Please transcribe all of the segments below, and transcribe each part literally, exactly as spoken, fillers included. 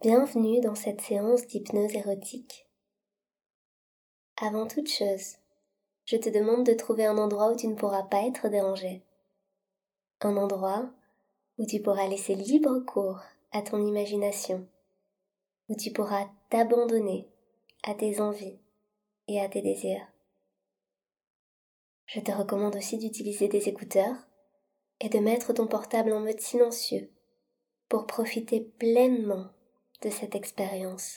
Bienvenue dans cette séance d'hypnose érotique. Avant toute chose, je te demande de trouver un endroit où tu ne pourras pas être dérangé. Un endroit où tu pourras laisser libre cours à ton imagination, où tu pourras t'abandonner à tes envies et à tes désirs. Je te recommande aussi d'utiliser des écouteurs et de mettre ton portable en mode silencieux pour profiter pleinement de cette expérience.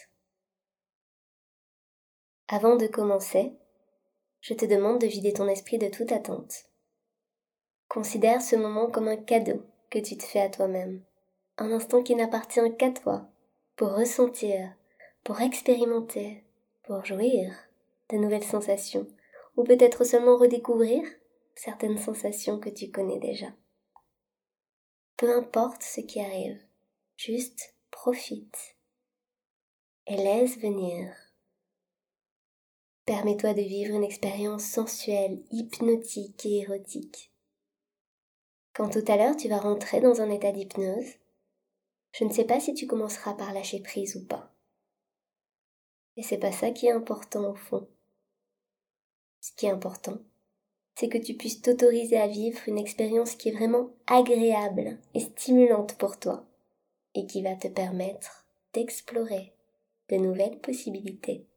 Avant de commencer, je te demande de vider ton esprit de toute attente. Considère ce moment comme un cadeau que tu te fais à toi-même, un instant qui n'appartient qu'à toi, pour ressentir, pour expérimenter, pour jouir de nouvelles sensations, ou peut-être seulement redécouvrir certaines sensations que tu connais déjà. Peu importe ce qui arrive, juste profite et laisse venir. Permets-toi de vivre une expérience sensuelle, hypnotique et érotique. Quand tout à l'heure tu vas rentrer dans un état d'hypnose, je ne sais pas si tu commenceras par lâcher prise ou pas. Et c'est pas ça qui est important au fond. Ce qui est important, c'est que tu puisses t'autoriser à vivre une expérience qui est vraiment agréable et stimulante pour toi et qui va te permettre d'explorer de nouvelles possibilités.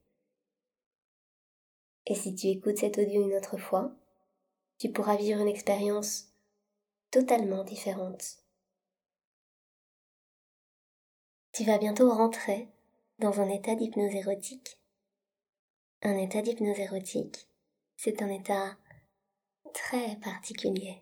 Et si tu écoutes cet audio une autre fois, tu pourras vivre une expérience totalement différente. Tu vas bientôt rentrer dans un état d'hypnose érotique. Un état d'hypnose érotique, c'est un état très particulier.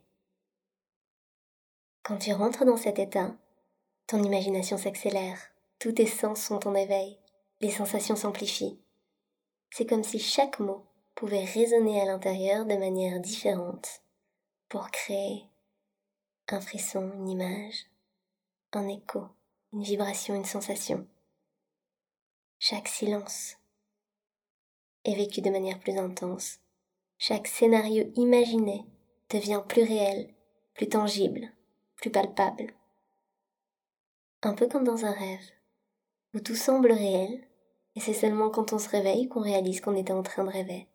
Quand tu rentres dans cet état, ton imagination s'accélère, tous tes sens sont en éveil, les sensations s'amplifient. C'est comme si chaque mot pouvait résonner à l'intérieur de manière différente pour créer un frisson, une image, un écho, une vibration, une sensation. Chaque silence est vécu de manière plus intense. Chaque scénario imaginé devient plus réel, plus tangible, plus palpable. Un peu comme dans un rêve, où tout semble réel, et c'est seulement quand on se réveille qu'on réalise qu'on était en train de rêver.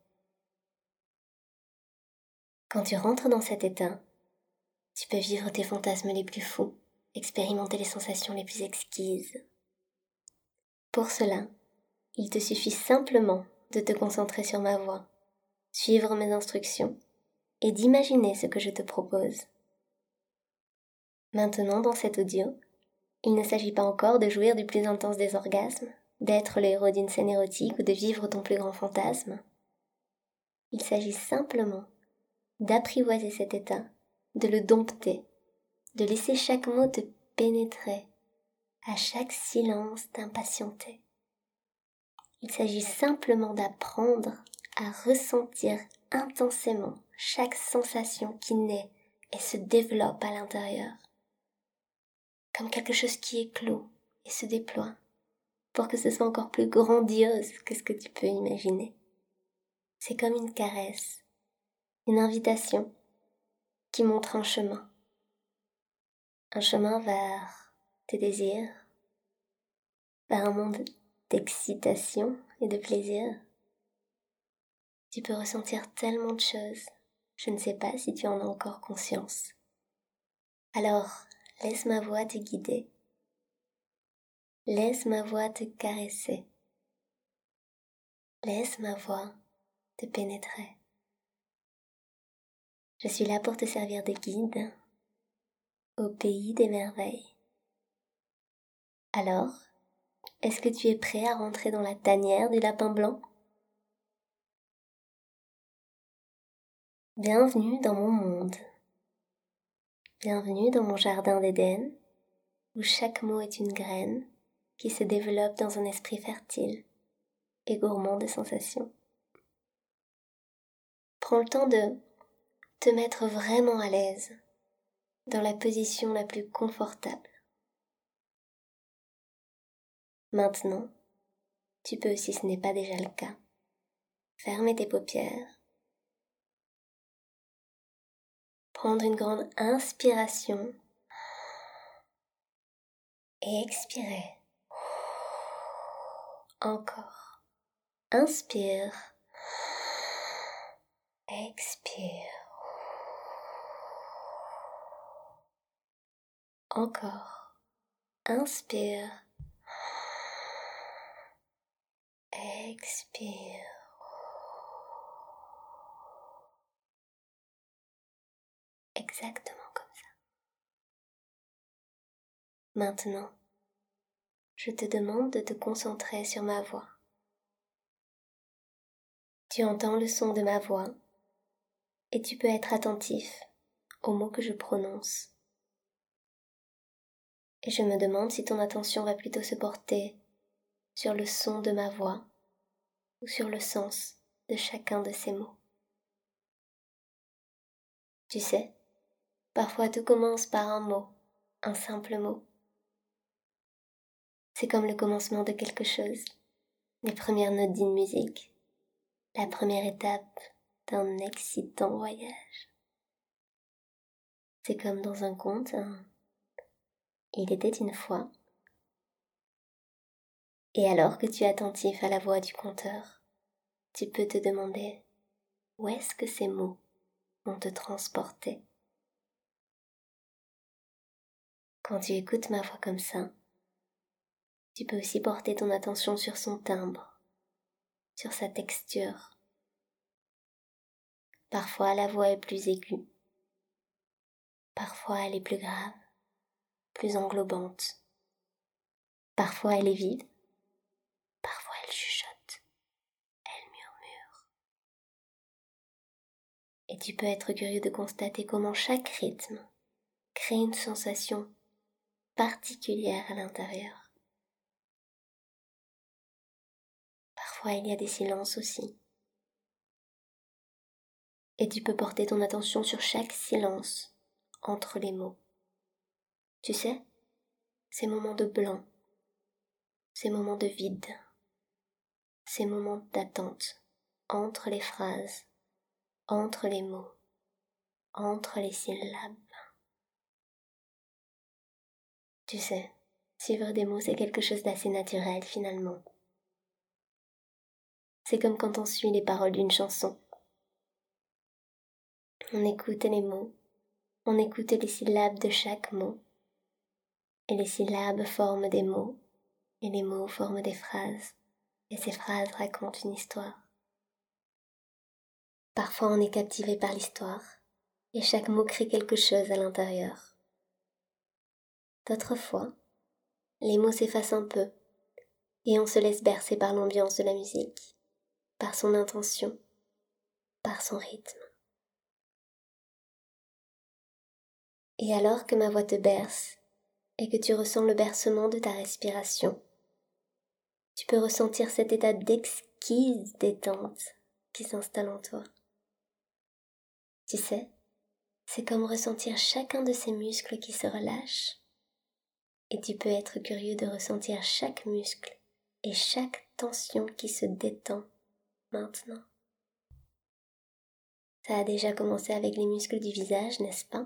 Quand tu rentres dans cet état, tu peux vivre tes fantasmes les plus fous, expérimenter les sensations les plus exquises. Pour cela, il te suffit simplement de te concentrer sur ma voix, suivre mes instructions et d'imaginer ce que je te propose. Maintenant, dans cet audio, il ne s'agit pas encore de jouir du plus intense des orgasmes, d'être le héros d'une scène érotique ou de vivre ton plus grand fantasme. Il s'agit simplement d'apprivoiser cet état, de le dompter, de laisser chaque mot te pénétrer, à chaque silence t'impatienter. Il s'agit simplement d'apprendre à ressentir intensément chaque sensation qui naît et se développe à l'intérieur, comme quelque chose qui éclot et se déploie, pour que ce soit encore plus grandiose que ce que tu peux imaginer. C'est comme une caresse, une invitation qui montre un chemin, un chemin vers tes désirs, vers un monde d'excitation et de plaisir. Tu peux ressentir tellement de choses, je ne sais pas si tu en as encore conscience. Alors, laisse ma voix te guider. Laisse ma voix te caresser. Laisse ma voix te pénétrer. Je suis là pour te servir de guide au pays des merveilles. Alors, est-ce que tu es prêt à rentrer dans la tanière du lapin blanc ? Bienvenue dans mon monde. Bienvenue dans mon jardin d'Éden, où chaque mot est une graine qui se développe dans un esprit fertile et gourmand de sensations. Prends le temps de te mettre vraiment à l'aise dans la position la plus confortable. Maintenant, tu peux, si ce n'est pas déjà le cas, fermer tes paupières, prendre une grande inspiration et expirer. Encore. Inspire. Expire. Encore. Inspire. Expire. Exactement comme ça. Maintenant, je te demande de te concentrer sur ma voix. Tu entends le son de ma voix et tu peux être attentif aux mots que je prononce. Et je me demande si ton attention va plutôt se porter sur le son de ma voix ou sur le sens de chacun de ces mots. Tu sais, parfois tout commence par un mot, un simple mot. C'est comme le commencement de quelque chose, les premières notes d'une musique, la première étape d'un excitant voyage. C'est comme dans un conte, un Il était une fois. Et alors que tu es attentif à la voix du conteur, tu peux te demander où est-ce que ces mots vont te transporter. Quand tu écoutes ma voix comme ça, tu peux aussi porter ton attention sur son timbre, sur sa texture. Parfois la voix est plus aiguë, parfois elle est plus grave, plus englobante. Parfois elle est vide, parfois elle chuchote, elle murmure. Et tu peux être curieux de constater comment chaque rythme crée une sensation particulière à l'intérieur. Parfois il y a des silences aussi. Et tu peux porter ton attention sur chaque silence entre les mots. Tu sais, ces moments de blanc, ces moments de vide, ces moments d'attente entre les phrases, entre les mots, entre les syllabes. Tu sais, suivre des mots, c'est quelque chose d'assez naturel finalement. C'est comme quand on suit les paroles d'une chanson. On écoute les mots, on écoute les syllabes de chaque mot, et les syllabes forment des mots, et les mots forment des phrases, et ces phrases racontent une histoire. Parfois on est captivé par l'histoire, et chaque mot crée quelque chose à l'intérieur. D'autres fois, les mots s'effacent un peu, et on se laisse bercer par l'ambiance de la musique, par son intention, par son rythme. Et alors que ma voix te berce, et que tu ressens le bercement de ta respiration, tu peux ressentir cet état d'exquise détente qui s'installe en toi. Tu sais, c'est comme ressentir chacun de ces muscles qui se relâchent, et tu peux être curieux de ressentir chaque muscle et chaque tension qui se détend maintenant. Ça a déjà commencé avec les muscles du visage, n'est-ce pas?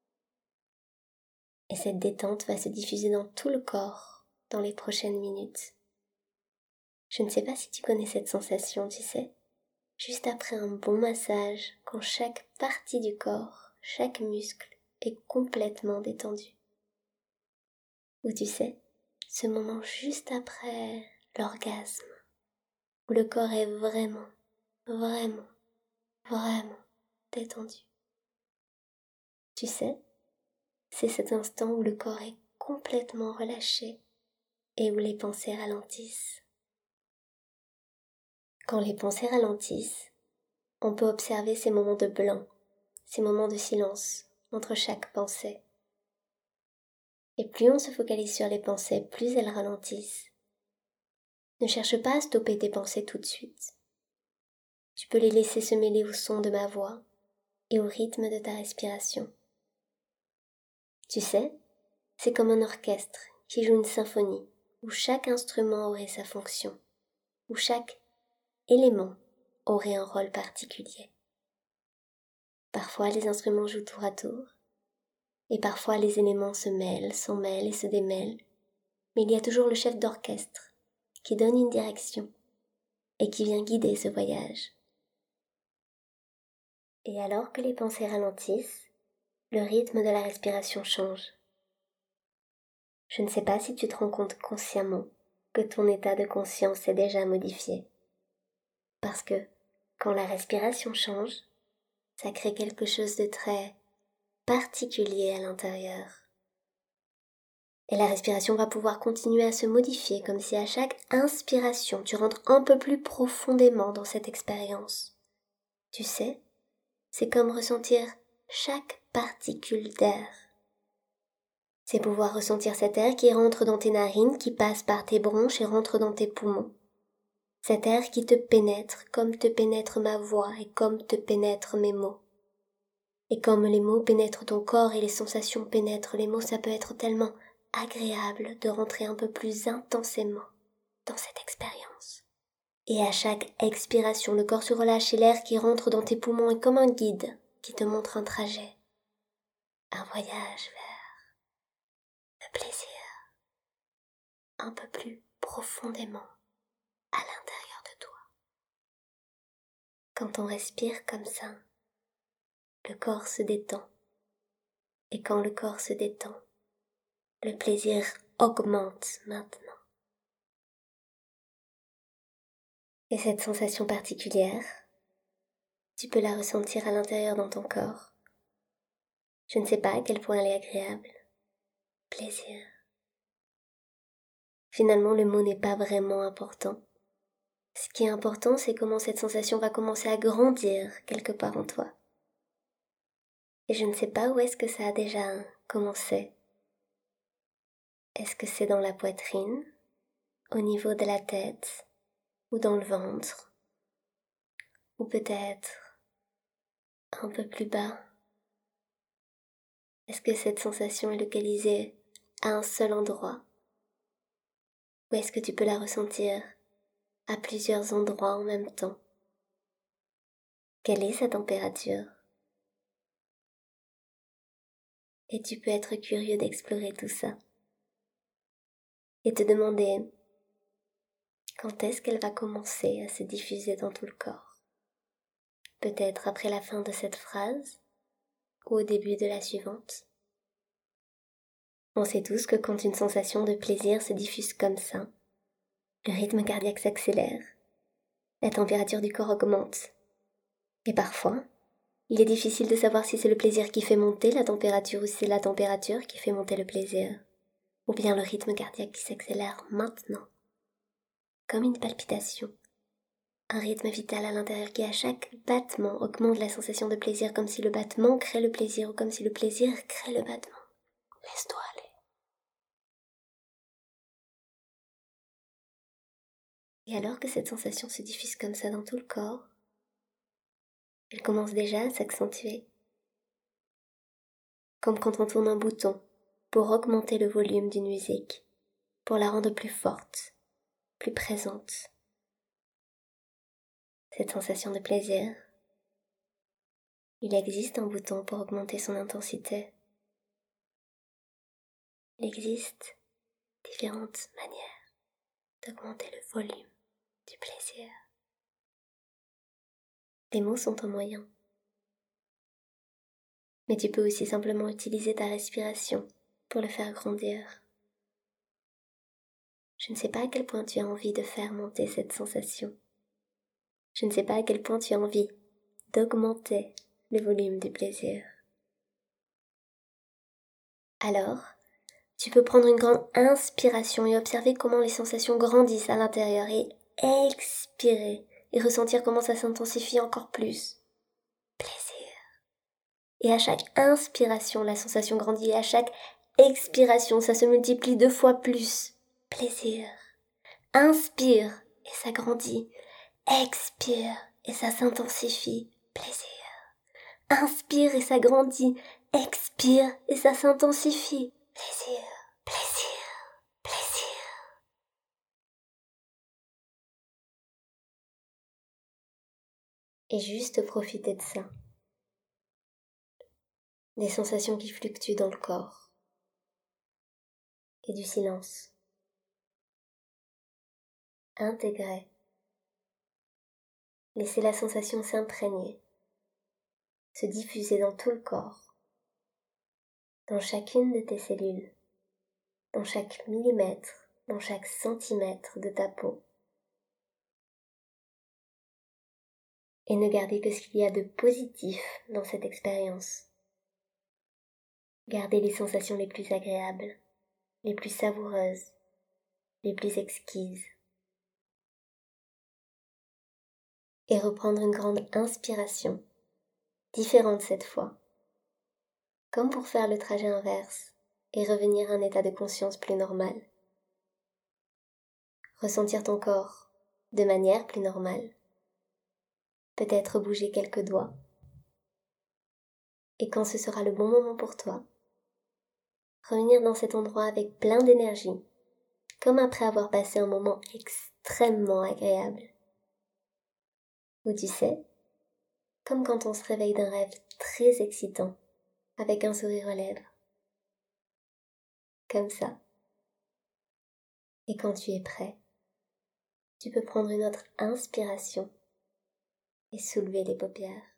Et cette détente va se diffuser dans tout le corps dans les prochaines minutes. Je ne sais pas si tu connais cette sensation, tu sais, juste après un bon massage, quand chaque partie du corps, chaque muscle est complètement détendu. Ou tu sais, ce moment juste après l'orgasme, où le corps est vraiment, vraiment, vraiment détendu. Tu sais, c'est cet instant où le corps est complètement relâché et où les pensées ralentissent. Quand les pensées ralentissent, on peut observer ces moments de blanc, ces moments de silence entre chaque pensée. Et plus on se focalise sur les pensées, plus elles ralentissent. Ne cherche pas à stopper tes pensées tout de suite. Tu peux les laisser se mêler au son de ma voix et au rythme de ta respiration. Tu sais, c'est comme un orchestre qui joue une symphonie où chaque instrument aurait sa fonction, où chaque élément aurait un rôle particulier. Parfois les instruments jouent tour à tour, et parfois les éléments se mêlent, s'en mêlent et se démêlent, mais il y a toujours le chef d'orchestre qui donne une direction et qui vient guider ce voyage. Et alors que les pensées ralentissent, le rythme de la respiration change. Je ne sais pas si tu te rends compte consciemment que ton état de conscience est déjà modifié. Parce que quand la respiration change, ça crée quelque chose de très particulier à l'intérieur. Et la respiration va pouvoir continuer à se modifier comme si à chaque inspiration, tu rentres un peu plus profondément dans cette expérience. Tu sais, c'est comme ressentir chaque particule d'air. C'est pouvoir ressentir cet air qui rentre dans tes narines, qui passe par tes bronches et rentre dans tes poumons. Cet air qui te pénètre comme te pénètre ma voix et comme te pénètrent mes mots. Et comme les mots pénètrent ton corps et les sensations pénètrent les mots, ça peut être tellement agréable de rentrer un peu plus intensément dans cette expérience. Et à chaque expiration, le corps se relâche et l'air qui rentre dans tes poumons est comme un guide qui te montre un trajet, un voyage vers le plaisir, un peu plus profondément à l'intérieur de toi. Quand on respire comme ça, le corps se détend. Et quand le corps se détend, le plaisir augmente maintenant. Et cette sensation particulière, tu peux la ressentir à l'intérieur dans ton corps. Je ne sais pas à quel point elle est agréable. Plaisir. Finalement, le mot n'est pas vraiment important. Ce qui est important, c'est comment cette sensation va commencer à grandir quelque part en toi. Et je ne sais pas où est-ce que ça a déjà commencé. Est-ce que c'est dans la poitrine, au niveau de la tête, ou dans le ventre, ou peut-être un peu plus bas? Est-ce que cette sensation est localisée à un seul endroit? Ou est-ce que tu peux la ressentir à plusieurs endroits en même temps? Quelle est sa température? Et tu peux être curieux d'explorer tout ça. Et te demander quand est-ce qu'elle va commencer à se diffuser dans tout le corps? Peut-être après la fin de cette phrase ou au début de la suivante. On sait tous que quand une sensation de plaisir se diffuse comme ça, le rythme cardiaque s'accélère, la température du corps augmente. Et parfois, il est difficile de savoir si c'est le plaisir qui fait monter la température ou si c'est la température qui fait monter le plaisir, ou bien le rythme cardiaque qui s'accélère maintenant, comme une palpitation. Un rythme vital à l'intérieur qui à chaque battement augmente la sensation de plaisir comme si le battement crée le plaisir ou comme si le plaisir crée le battement. Laisse-toi aller. Et alors que cette sensation se diffuse comme ça dans tout le corps, elle commence déjà à s'accentuer. Comme quand on tourne un bouton pour augmenter le volume d'une musique, pour la rendre plus forte, plus présente. Cette sensation de plaisir, il existe un bouton pour augmenter son intensité. Il existe différentes manières d'augmenter le volume du plaisir. Les mots sont un moyen. Mais tu peux aussi simplement utiliser ta respiration pour le faire grandir. Je ne sais pas à quel point tu as envie de faire monter cette sensation. Je ne sais pas à quel point tu as envie d'augmenter le volume du plaisir. Alors, tu peux prendre une grande inspiration et observer comment les sensations grandissent à l'intérieur et expirer et ressentir comment ça s'intensifie encore plus. Plaisir. Et à chaque inspiration, la sensation grandit et à chaque expiration, ça se multiplie deux fois plus. Plaisir. Inspire et ça grandit. Expire et ça s'intensifie. Plaisir. Inspire et ça grandit. Expire et ça s'intensifie. Plaisir, plaisir, plaisir. Et juste profiter de ça. Des sensations qui fluctuent dans le corps. Et du silence. intégrer. Laissez la sensation s'imprégner, se diffuser dans tout le corps, dans chacune de tes cellules, dans chaque millimètre, dans chaque centimètre de ta peau. Et ne gardez que ce qu'il y a de positif dans cette expérience. Gardez les sensations les plus agréables, les plus savoureuses, les plus exquises. Et reprendre une grande inspiration, différente cette fois, comme pour faire le trajet inverse et revenir à un état de conscience plus normal. Ressentir ton corps de manière plus normale. Peut-être bouger quelques doigts. Et quand ce sera le bon moment pour toi, revenir dans cet endroit avec plein d'énergie, comme après avoir passé un moment extrêmement agréable. Ou tu sais, comme quand on se réveille d'un rêve très excitant, avec un sourire aux lèvres. Comme ça. Et quand tu es prêt, tu peux prendre une autre inspiration et soulever les paupières.